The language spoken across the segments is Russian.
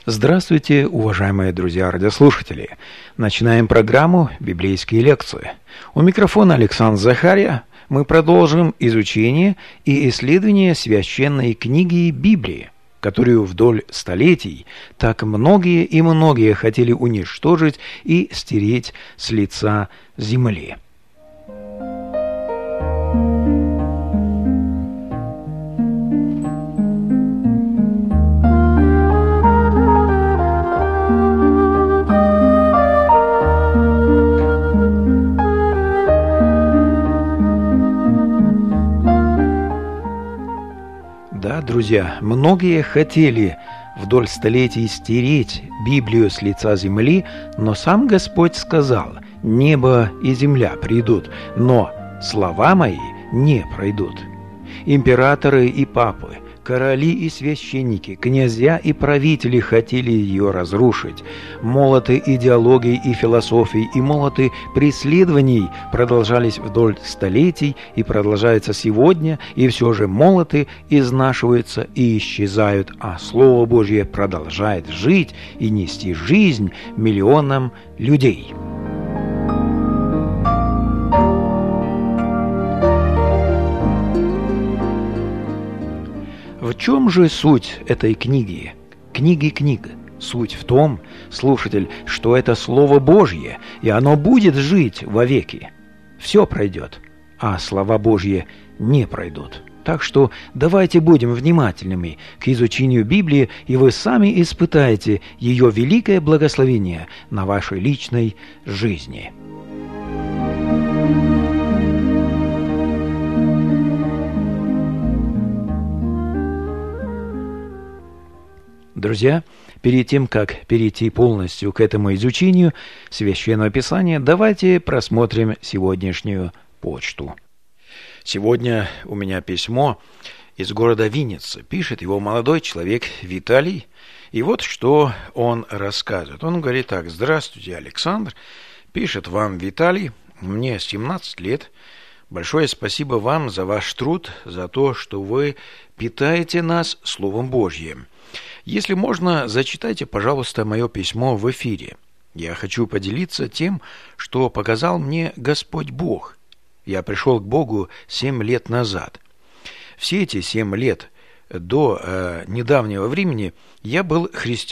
Здравствуйте, уважаемые друзья-радиослушатели! Начинаем программу «Библейские лекции». У микрофона Александр Захария. Мы продолжим изучение и исследование священной книги Библии, которую вдоль столетий так многие и многие хотели уничтожить и стереть с лица земли. Друзья, многие хотели вдоль столетий стереть Библию с лица земли, но сам Господь сказал: «Небо и земля придут, но слова мои не пройдут». Императоры и папы, короли и священники, князья и правители хотели ее разрушить. Молоты идеологий и философий и молоты преследований продолжались вдоль столетий и продолжаются сегодня, и все же молоты изнашиваются и исчезают, а Слово Божье продолжает жить и нести жизнь миллионам людей. В чем же суть этой книги? Книга. Суть в том, слушатель, что это Слово Божье, и оно будет жить вовеки. Все пройдет, а слова Божьи не пройдут. Так что давайте будем внимательными к изучению Библии, и вы сами испытаете ее великое благословение на вашей личной жизни. Друзья, перед тем, как перейти полностью к этому изучению Священного Писания, давайте просмотрим сегодняшнюю почту. Сегодня у меня письмо из города Винницы. Пишет его молодой человек Виталий. И вот что он рассказывает. Он говорит так: «Здравствуйте, Александр. Пишет вам Виталий. Мне 17 лет. Большое спасибо вам за ваш труд, за то, что вы питаете нас Словом Божьим. Если можно, зачитайте, пожалуйста, мое письмо в эфире. Я хочу поделиться тем, что показал мне Господь Бог. Я пришел к Богу 7 лет назад. Все эти 7 лет до недавнего времени я был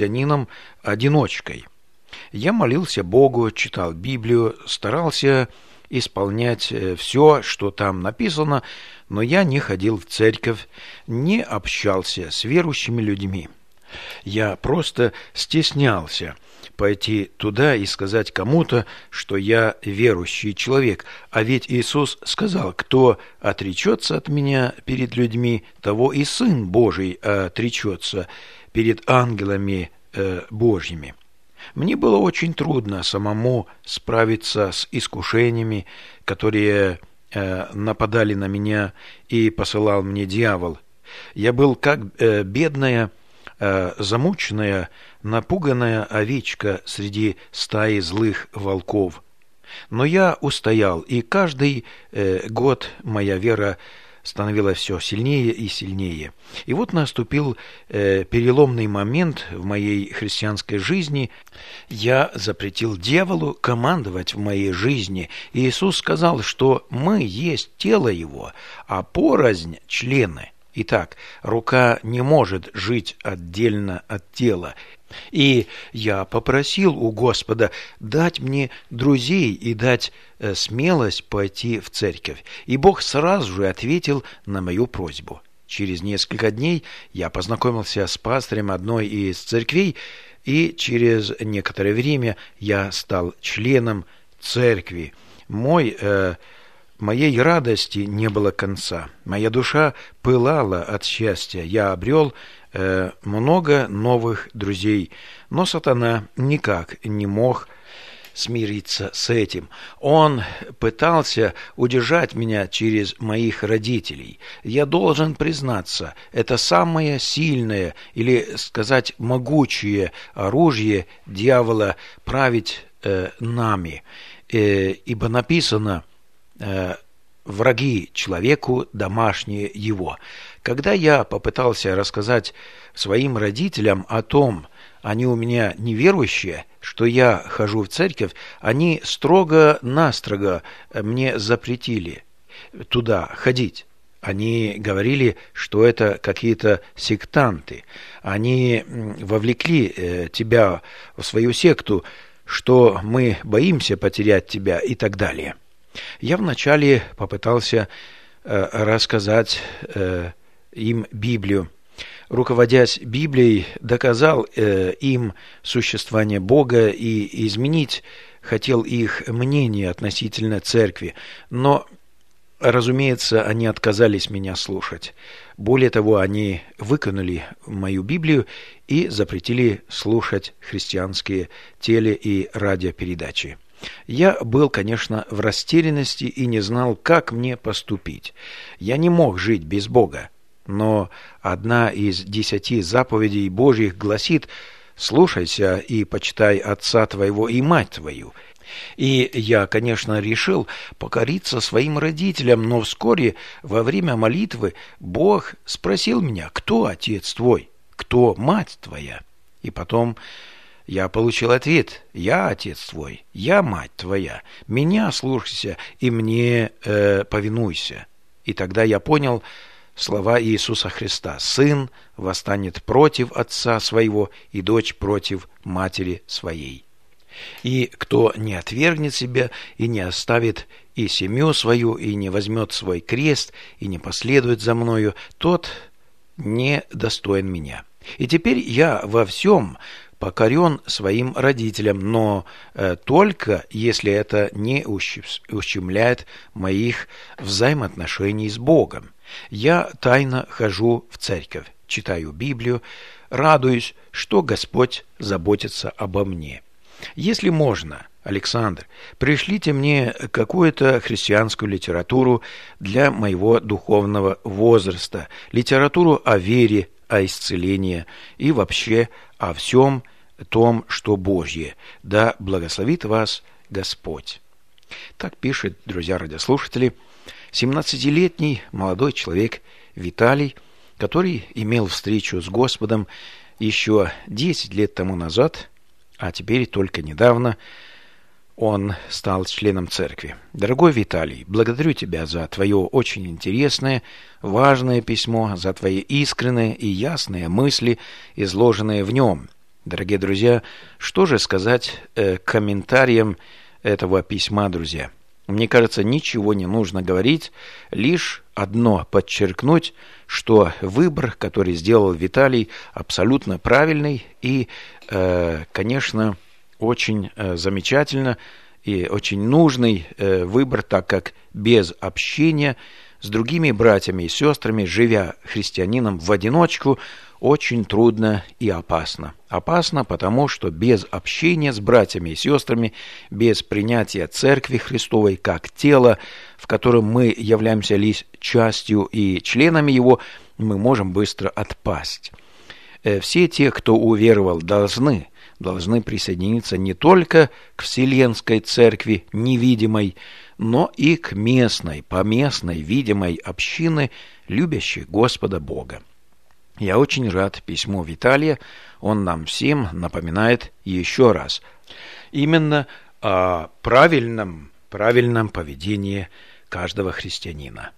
христианином-одиночкой. Я молился Богу, читал Библию, старался исполнять все, что там написано, но я не ходил в церковь, не общался с верующими людьми. Я просто стеснялся пойти туда и сказать кому-то, что я верующий человек. А ведь Иисус сказал: кто отречется от меня перед людьми, того и Сын Божий отречется перед ангелами Божьими. Мне было очень трудно самому справиться с искушениями, которые нападали на меня и посылал мне дьявол. Я был как бедная, замученная, напуганная овечка среди стаи злых волков. Но я устоял, и каждый год моя вера становилась все сильнее и сильнее. И вот наступил переломный момент в моей христианской жизни. Я запретил дьяволу командовать в моей жизни. И Иисус сказал, что мы есть тело Его, а порознь члены. Итак, рука не может жить отдельно от тела. И я попросил у Господа дать мне друзей и дать смелость пойти в церковь. И Бог сразу же ответил на мою просьбу. Через несколько дней я познакомился с пастырем одной из церквей, и через некоторое время я стал членом церкви. Моей радости не было конца. Моя душа пылала от счастья. Я обрел много новых друзей. Но сатана никак не мог смириться с этим. Он пытался удержать меня через моих родителей. Я должен признаться, это самое сильное, или сказать могучее оружие дьявола править нами. Ибо написано: враги человеку, домашние его. Когда я попытался рассказать своим родителям о том, они у меня неверующие, что я хожу в церковь, они строго-настрого мне запретили туда ходить. Они говорили, что это какие-то сектанты. Они вовлекли тебя в свою секту, что мы боимся потерять тебя и так далее. Я вначале попытался рассказать им Библию. Руководясь Библией, доказал им существование Бога и изменить хотел их мнение относительно церкви, но, разумеется, они отказались меня слушать. Более того, они выкинули мою Библию и запретили слушать христианские теле- и радиопередачи. Я был, конечно, в растерянности и не знал, как мне поступить. Я не мог жить без Бога. Но одна из 10 заповедей Божьих гласит: «Слушайся и почитай отца твоего и мать твою». И я, конечно, решил покориться своим родителям, но вскоре во время молитвы Бог спросил меня: «Кто отец твой? Кто мать твоя?» И потом я получил ответ: «Я отец твой, я мать твоя, меня слушайся и мне повинуйся». И тогда я понял слова Иисуса Христа: «Сын восстанет против отца своего, и дочь против матери своей. И кто не отвергнет себя, и не оставит и семью свою, и не возьмет свой крест, и не последует за мною, тот не достоин меня». И теперь я во всем покорен своим родителям, но только если это не ущемляет моих взаимоотношений с Богом. Я тайно хожу в церковь, читаю Библию, радуюсь, что Господь заботится обо мне. Если можно, Александр, пришлите мне какую-то христианскую литературу для моего духовного возраста, литературу о вере, о исцелении и вообще о всем том, что Божье. Да благословит вас Господь. Так пишет, друзья радиослушатели, 17-летний молодой человек Виталий, который имел встречу с Господом еще 10 лет тому назад, а теперь только недавно он стал членом церкви. Дорогой Виталий, благодарю тебя за твое очень интересное, важное письмо, за твои искренние и ясные мысли, изложенные в нем. Дорогие друзья, что же сказать комментариям этого письма, друзья? Мне кажется, ничего не нужно говорить, лишь одно подчеркнуть, что выбор, который сделал Виталий, абсолютно правильный и, конечно, очень замечательно и очень нужный выбор, так как без общения с другими братьями и сестрами, живя христианином в одиночку, очень трудно и опасно. Опасно, потому что без общения с братьями и сестрами, без принятия Церкви Христовой как тела, в котором мы являемся лишь частью и членами его, мы можем быстро отпасть. Все те, кто уверовал, должны присоединиться не только к Вселенской Церкви невидимой, но и к местной, поместной, видимой общине, любящей Господа Бога. Я очень рад письму Виталия, он нам всем напоминает еще раз именно о правильном поведении каждого христианина.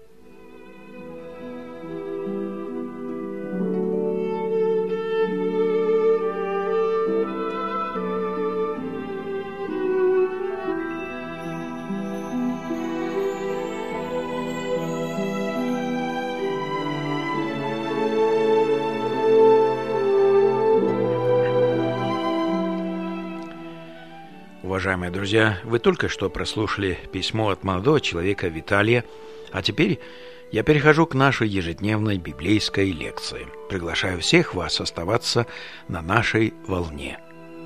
Уважаемые друзья, вы только что прослушали письмо от молодого человека Виталия, а теперь я перехожу к нашей ежедневной библейской лекции. Приглашаю всех вас оставаться на нашей волне.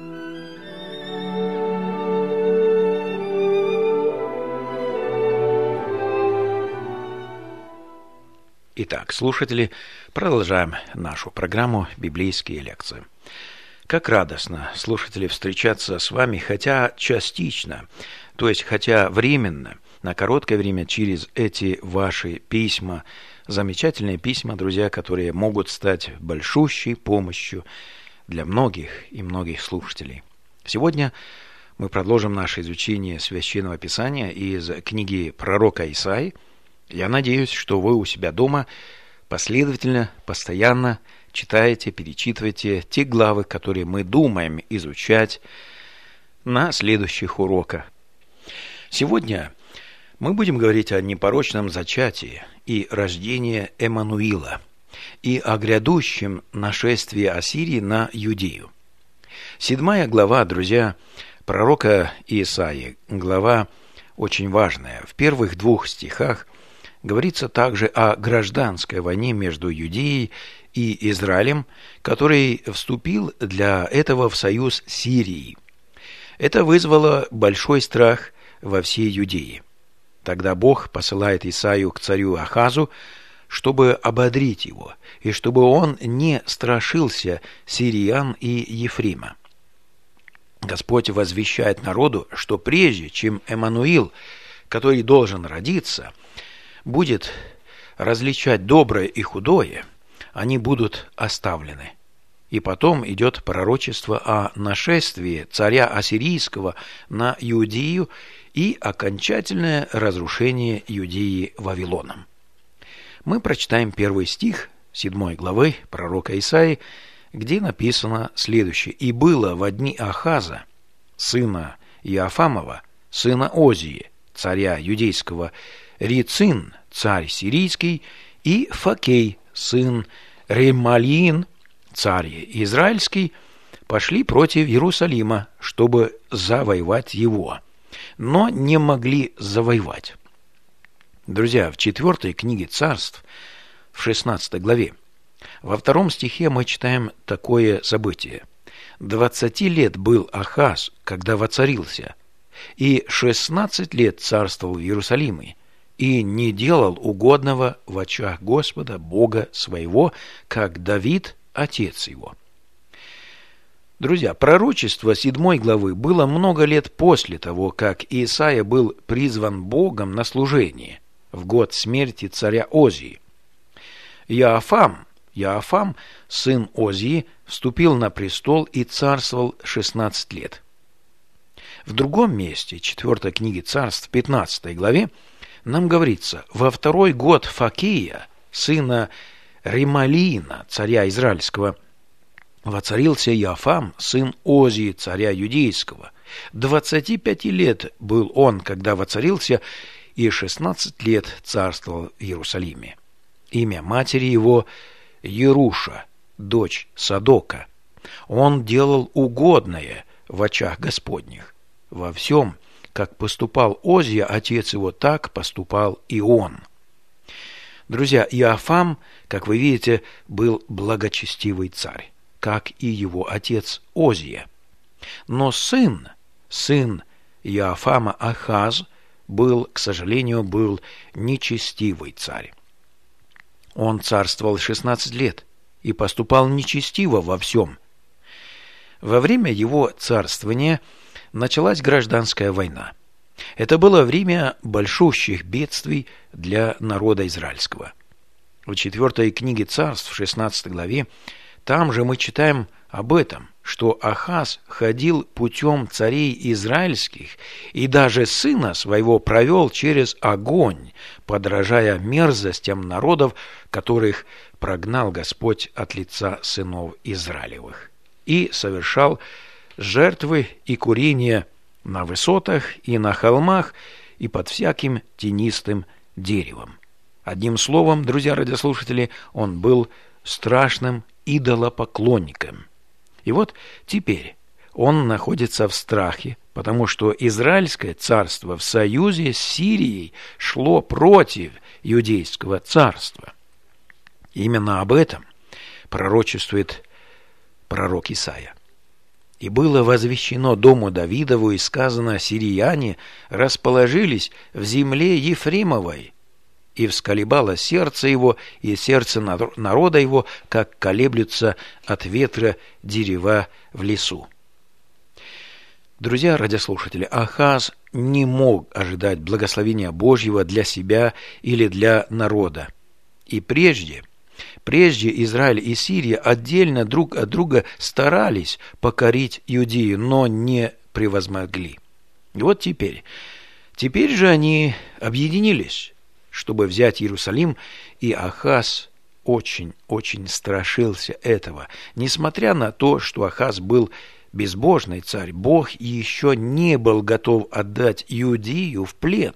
Итак, слушатели, продолжаем нашу программу «Библейские лекции». Как радостно, слушатели, встречаться с вами, хотя частично, то есть хотя временно, на короткое время через эти ваши письма, замечательные письма, друзья, которые могут стать большущей помощью для многих и многих слушателей. Сегодня мы продолжим наше изучение Священного Писания из книги пророка Исаии. Я надеюсь, что вы у себя дома последовательно, постоянно читаете, перечитываете те главы, которые мы думаем изучать на следующих уроках. Сегодня мы будем говорить о непорочном зачатии и рождении Эммануила и о грядущем нашествии Ассирии на Иудею. 7 глава, друзья, пророка Исаии, глава очень важная. В первых 2 стихах говорится также о гражданской войне между Иудеей и Израилем, который вступил для этого в союз с Сирией. Это вызвало большой страх во всей Иудее. Тогда Бог посылает Исаию к царю Ахазу, чтобы ободрить его, и чтобы он не страшился сириян и Ефрима. Господь возвещает народу, что прежде чем Эммануил, который должен родиться, будет различать доброе и худое, они будут оставлены. И потом идет пророчество о нашествии царя Ассирийского на Иудею и окончательное разрушение Иудеи Вавилоном. Мы прочитаем 1 стих 7 главы пророка Исаии, где написано следующее. «И было во дни Ахаза, сына Иофамова, сына Озии, царя Юдейского, Рицин, царь сирийский, и Факей, сын Ремалиин, царь израильский, пошли против Иерусалима, чтобы завоевать его, но не могли завоевать». Друзья, в 4 книге Царств, в 16 главе, во 2 стихе мы читаем такое событие. 20 лет был Ахаз, когда воцарился, и 16 лет царствовал в Иерусалиме, и не делал угодного в очах Господа, Бога своего, как Давид, отец его. Друзья, пророчество 7 главы было много лет после того, как Исаия был призван Богом на служение в год смерти царя Озии. Иоафам, сын Озии, вступил на престол и царствовал 16 лет. В другом месте, 4 книги Царств, 15 главе, нам говорится: во 2 год Факия, сына Ремалиина, царя израильского, воцарился Иоафам, сын Озии, царя юдейского. 25 лет был он, когда воцарился, и 16 лет царствовал в Иерусалиме. Имя матери его Еруша, дочь Садока. Он делал угодное в очах Господних. Во всем, как поступал Озия, отец его, так поступал и он. Друзья, Иоафам, как вы видите, был благочестивый царь, как и его отец Озия. Но сын Иоафама Ахаз к сожалению, был нечестивый царь. Он царствовал 16 лет и поступал нечестиво во всем. Во время его царствования началась гражданская война. Это было время большущих бедствий для народа израильского. В 4 книге Царств, в 16 главе, там же мы читаем об этом, что Ахаз ходил путем царей израильских и даже сына своего провел через огонь, подражая мерзостям народов, которых прогнал Господь от лица сынов Израилевых, и совершал жертвы и курения на высотах и на холмах и под всяким тенистым деревом. Одним словом, друзья радиослушатели, он был страшным идолопоклонником. И вот теперь он находится в страхе, потому что Израильское царство в союзе с Сирией шло против Иудейского царства. Именно об этом пророчествует пророк Исаия. «И было возвещено дому Давидову, и сказано: сирияне расположились в земле Ефремовой, и всколебало сердце его и сердце народа его, как колеблются от ветра дерева в лесу». Друзья радиослушатели, Ахаз не мог ожидать благословения Божьего для себя или для народа. И прежде Прежде Израиль и Сирия отдельно друг от друга старались покорить Иудею, но не превозмогли. И вот теперь же они объединились, чтобы взять Иерусалим, и Ахаз очень страшился этого. Несмотря на то, что Ахаз был безбожный царь, Бог еще не был готов отдать Иудею в плен.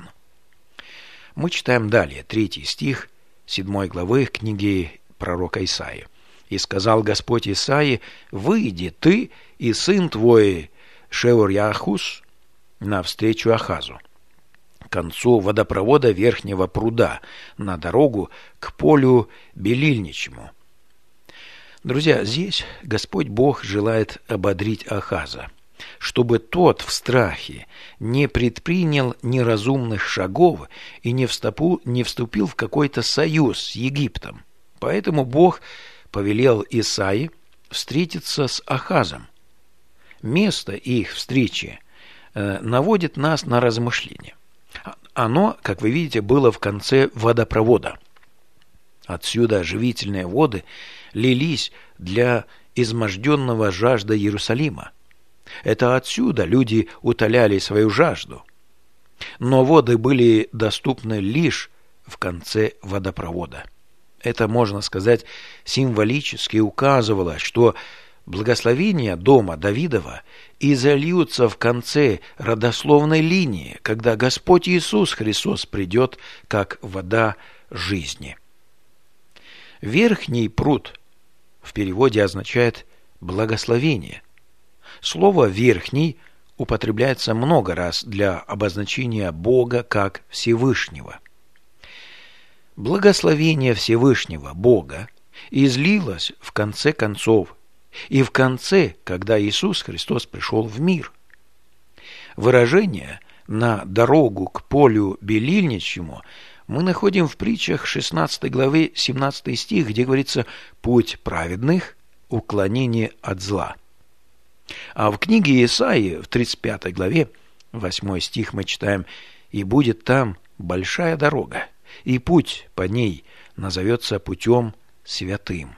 Мы читаем далее, 3 стих 7 главы книги пророка Исаии. «И сказал Господь Исаии: выйди ты и сын твой Шеор-Яхус навстречу Ахазу к концу водопровода верхнего пруда на дорогу к полю Белильничему». Друзья, здесь Господь Бог желает ободрить Ахаза, чтобы тот в страхе не предпринял неразумных шагов и не вступил в какой-то союз с Египтом. Поэтому Бог повелел Исаии встретиться с Ахазом. Место их встречи наводит нас на размышление. Оно, как вы видите, было в конце водопровода. Отсюда живительные воды лились для изможденного жажда Иерусалима. Это отсюда люди утоляли свою жажду. Но воды были доступны лишь в конце водопровода. Это, можно сказать, символически указывало, что благословения дома Давидова изольются в конце родословной линии, когда Господь Иисус Христос придет, как вода жизни. Верхний пруд в переводе означает благословение. Слово «верхний» употребляется много раз для обозначения Бога как Всевышнего. Благословение Всевышнего Бога излилось в конце концов, и в конце, когда Иисус Христос пришел в мир. Выражение «на дорогу к полю Белильничему» мы находим в притчах 16 главе 17 стих, где говорится «путь праведных, уклонение от зла». А в книге Исаии в 35 главе 8 стих мы читаем «и будет там большая дорога, и путь по ней назовется путем святым».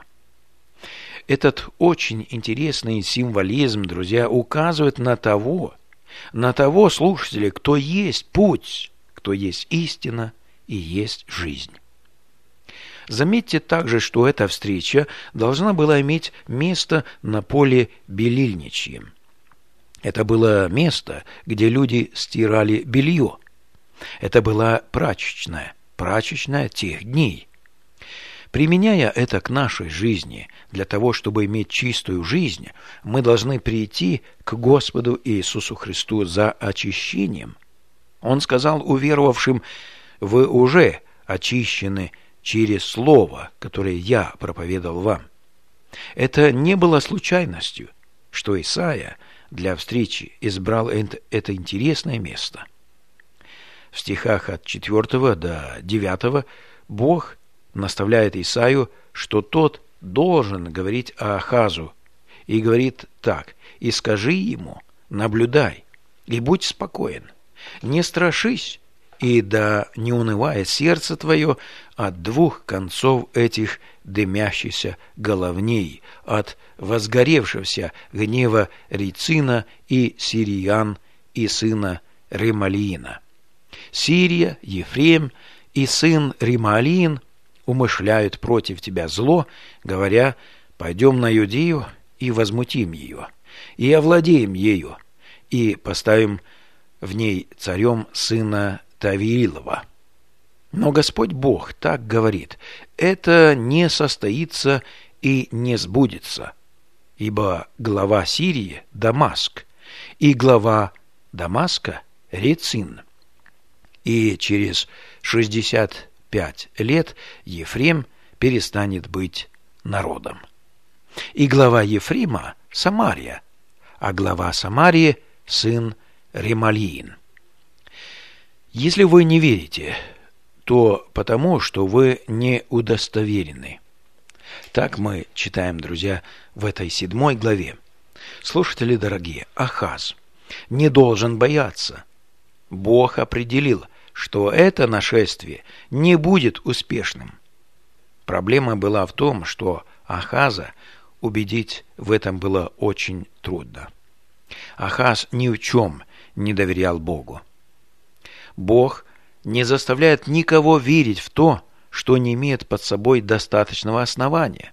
Этот очень интересный символизм, друзья, указывает на того слушателя, кто есть путь, кто есть истина и есть жизнь. Заметьте также, что эта встреча должна была иметь место на поле Белильничьем. Это было место, где люди стирали белье. Это была прачечная тех дней. Применяя это к нашей жизни, для того, чтобы иметь чистую жизнь, мы должны прийти к Господу Иисусу Христу за очищением. Он сказал уверовавшим: «Вы уже очищены через слово, которое я проповедовал вам». Это не было случайностью, что Исаия для встречи избрал это интересное место. В стихах от 4 до 9 Бог наставляет Исаию, что тот должен говорить о Ахазу, и говорит так: «И скажи ему: наблюдай, и будь спокоен, не страшись, и да не унывает сердце твое от двух концов этих дымящихся головней, от возгоревшегося гнева Рецина и Сириян и сына Ремалиина. Сирия, Ефрем и сын Ремалиин умышляют против тебя зло, говоря: пойдем на Иудею и возмутим ее, и овладеем ею, и поставим в ней царем сына Тавиилова». Но Господь Бог так говорит: это не состоится и не сбудется, ибо глава Сирии – Дамаск, и глава Дамаска – Рецин. И через 65 лет Ефрем перестанет быть народом. И глава Ефрема – Самария, а глава Самарии – сын Ремалиин. Если вы не верите, то потому, что вы не удостоверены. Так мы читаем, друзья, в этой 7 главе. Слушатели дорогие, Ахаз не должен бояться. Бог определил, что это нашествие не будет успешным. Проблема была в том, что Ахаза убедить в этом было очень трудно. Ахаз ни в чем не доверял Богу. Бог не заставляет никого верить в то, что не имеет под собой достаточного основания.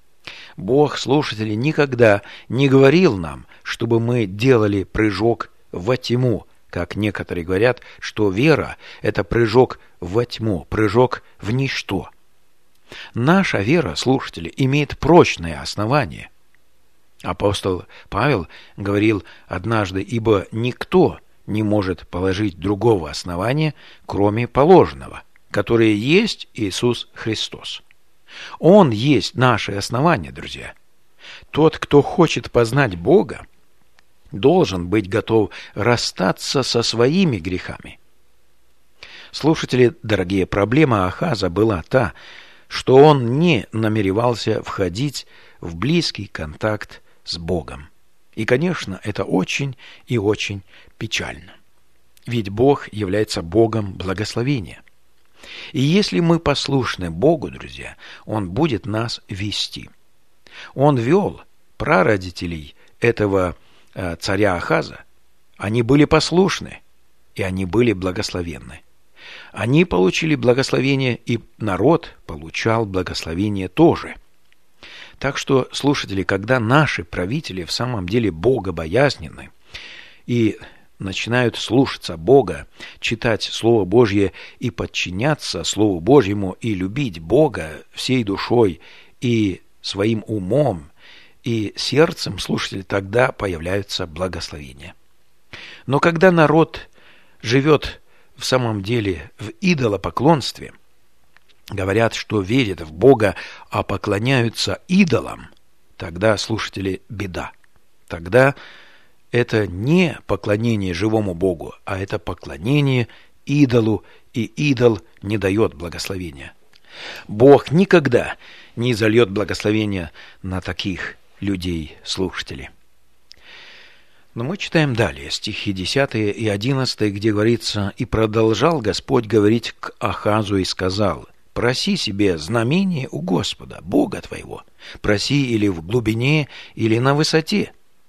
Бог, слушатели, никогда не говорил нам, чтобы мы делали прыжок во тьму, как некоторые говорят, что вера – это прыжок во тьму, прыжок в ничто. Наша вера, слушатели, имеет прочное основание. Апостол Павел говорил однажды: «Ибо никто не может положить другого основания, кроме положенного, которое есть Иисус Христос». Он есть наше основание, друзья. Тот, кто хочет познать Бога, должен быть готов расстаться со своими грехами. Слушатели, дорогие, проблема Ахаза была та, что он не намеревался входить в близкий контакт с Богом. И, конечно, это очень и очень печально. Ведь Бог является Богом благословения. И если мы послушны Богу, друзья, Он будет нас вести. Он вел прародителей этого царя Ахаза. Они были послушны, и они были благословенны. Они получили благословение, и народ получал благословение тоже. Так что, слушатели, когда наши правители в самом деле богобоязненны и начинают слушаться Бога, читать Слово Божье и подчиняться Слову Божьему, и любить Бога всей душой и своим умом и сердцем, слушатели, тогда появляются благословения. Но когда народ живет в самом деле в идолопоклонстве, говорят, что верят в Бога, а поклоняются идолам, тогда, слушатели, беда. Тогда это не поклонение живому Богу, а это поклонение идолу, и идол не дает благословения. Бог никогда не изольет благословения на таких людей, слушатели. Но мы читаем далее, стихи 10 и 11, где говорится: «И продолжал Господь говорить к Ахазу и сказал: проси себе знамение у Господа, Бога твоего, проси или в глубине, или на высоте».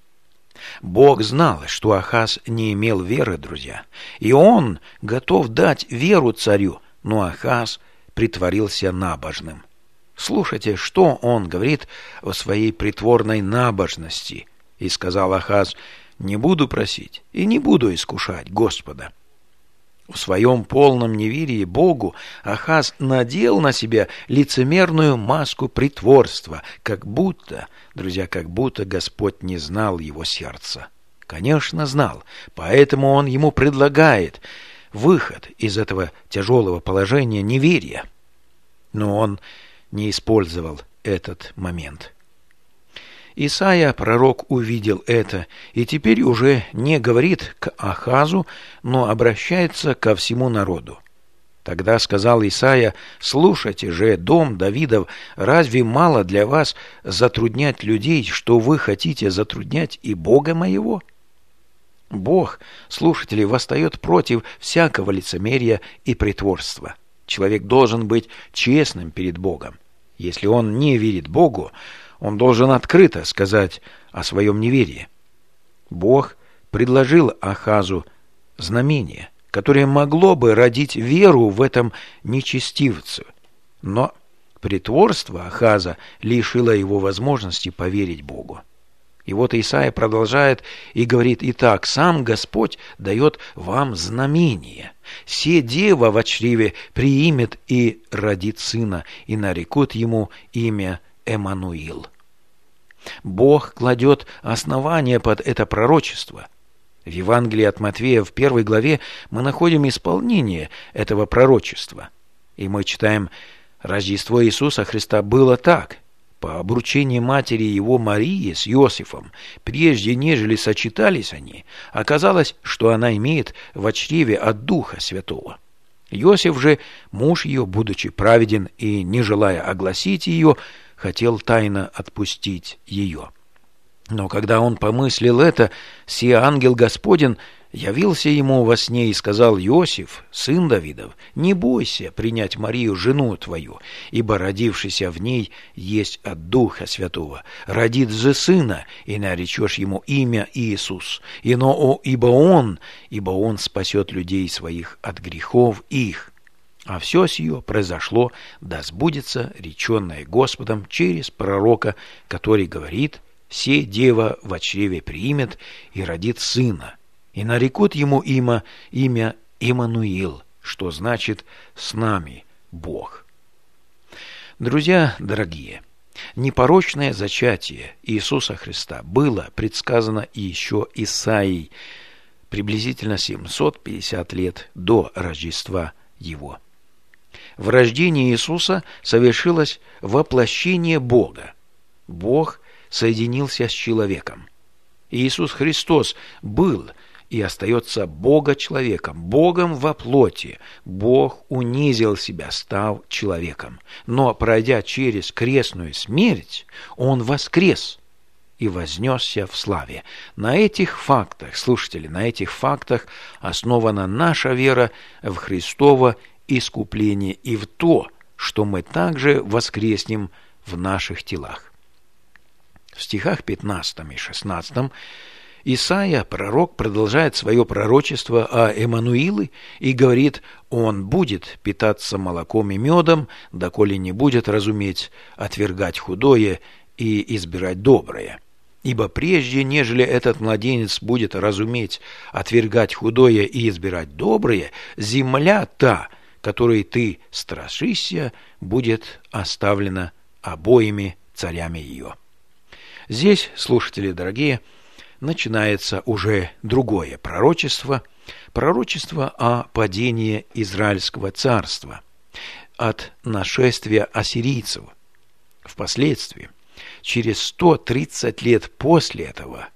Бог знал, что Ахаз не имел веры, друзья, и он готов дать веру царю, но Ахаз притворился набожным. Слушайте, что он говорит о своей притворной набожности. «И сказал Ахаз: не буду просить и не буду искушать Господа». В своем полном неверии Богу Ахаз надел на себя лицемерную маску притворства, как будто, друзья, как будто Господь не знал его сердца. Конечно, знал, поэтому он ему предлагает выход из этого тяжелого положения неверия. Но он не использовал этот момент. Исаия, пророк, увидел это и теперь уже не говорит к Ахазу, но обращается ко всему народу. Тогда сказал Исаия: «Слушайте же, дом Давидов, разве мало для вас затруднять людей, что вы хотите затруднять и Бога моего?» Бог, слушатели, восстает против всякого лицемерия и притворства. Человек должен быть честным перед Богом. Если он не верит Богу, он должен открыто сказать о своем неверии. Бог предложил Ахазу знамение, которое могло бы родить веру в этом нечестивце. Но притворство Ахаза лишило его возможности поверить Богу. И вот Исаия продолжает и говорит: «Итак, сам Господь дает вам знамение. Се дева во чреве приимет и родит сына, и нарекут ему имя Эммануил». Бог кладет основание под это пророчество. В Евангелии от Матфея в 1 главе мы находим исполнение этого пророчества. И мы читаем: «Рождество Иисуса Христа было так. По обручении матери его Марии с Иосифом, прежде нежели сочетались они, оказалось, что она имеет во чреве от Духа Святого. Иосиф же, муж ее, будучи праведен и не желая огласить ее, хотел тайно отпустить ее». Но когда он помыслил это, сей ангел Господень явился ему во сне и сказал: Иосиф, сын Давидов, не бойся принять Марию, жену твою, ибо родившийся в ней есть от Духа Святого. Родит же сына, и наречешь ему имя Иисус, ибо он спасет людей своих от грехов их. А все сие произошло, да сбудется реченное Господом через пророка, который говорит: «Се дева во чреве примет и родит сына, и нарекут ему имя Иммануил», что значит «с нами Бог». Друзья дорогие, непорочное зачатие Иисуса Христа было предсказано еще Исаией приблизительно 750 лет до Рождества Его. В рождении Иисуса совершилось воплощение Бога. Бог соединился с человеком. Иисус Христос был и остается Бога-человеком, Богом во плоти. Бог унизил себя, став человеком. Но, пройдя через крестную смерть, Он воскрес и вознесся в славе. На этих фактах, слушатели, на этих фактах основана наша вера в Христово искупление и в то, что мы также воскреснем в наших телах. В стихах 15 и 16 Исаия, пророк, продолжает свое пророчество о Эммануиле и говорит: «Он будет питаться молоком и медом, доколе не будет разуметь отвергать худое и избирать доброе. Ибо прежде, нежели этот младенец будет разуметь отвергать худое и избирать доброе, земля та, которой ты страшишься, будет оставлена обоими царями ее». Здесь, слушатели дорогие, начинается уже другое пророчество, пророчество о падении Израильского царства от нашествия ассирийцев. Впоследствии, через 130 лет после этого,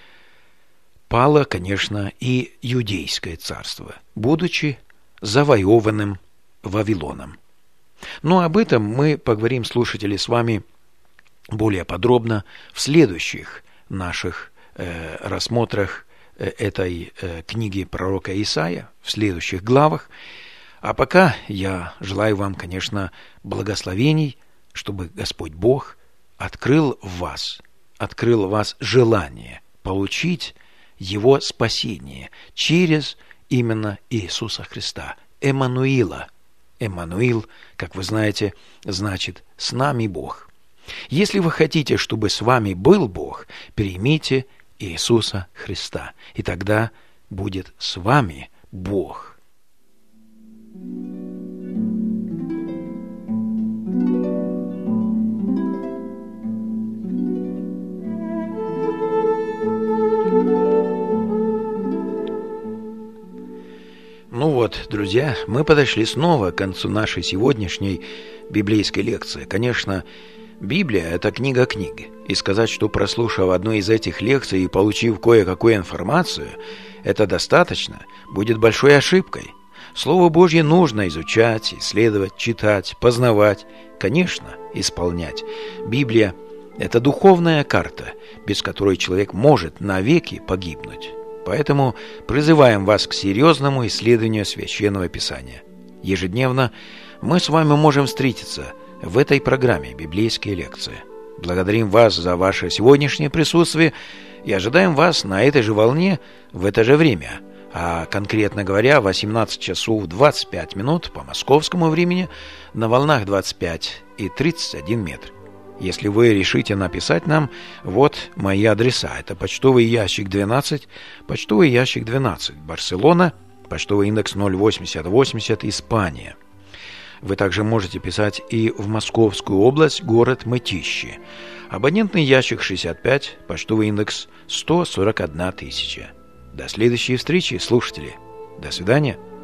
пало, конечно, и Иудейское царство, будучи завоеванным Вавилоном. Но об этом мы поговорим, слушатели, с вами более подробно в следующих наших рассмотрах этой книги пророка Исаия, в следующих главах. А пока я желаю вам, конечно, благословений, чтобы Господь Бог открыл в вас желание получить Его спасение через именно Иисуса Христа, Эммануила. Эммануил, как вы знаете, значит «с нами Бог». Если вы хотите, чтобы с вами был Бог, примите Иисуса Христа, и тогда будет с вами Бог. Ну вот, друзья, мы подошли снова к концу нашей сегодняшней библейской лекции. Конечно, Библия – это книга книг. И сказать, что прослушав одну из этих лекций и получив кое-какую информацию, это достаточно, будет большой ошибкой. Слово Божье нужно изучать, исследовать, читать, познавать, конечно, исполнять. Библия – это духовная карта, без которой человек может навеки погибнуть. Поэтому призываем вас к серьезному исследованию Священного Писания. Ежедневно мы с вами можем встретиться в этой программе «Библейские лекции». Благодарим вас за ваше сегодняшнее присутствие и ожидаем вас на этой же волне в это же время, а конкретно говоря, 18 часов 25 минут по московскому времени на волнах 25 и 31 метр. Если вы решите написать нам, вот мои адреса. Это почтовый ящик 12, Барселона, почтовый индекс 08080, Испания. Вы также можете писать и в Московскую область, город Мытищи. Абонентный ящик 65, почтовый индекс 141 тысяча. До следующей встречи, слушатели. До свидания.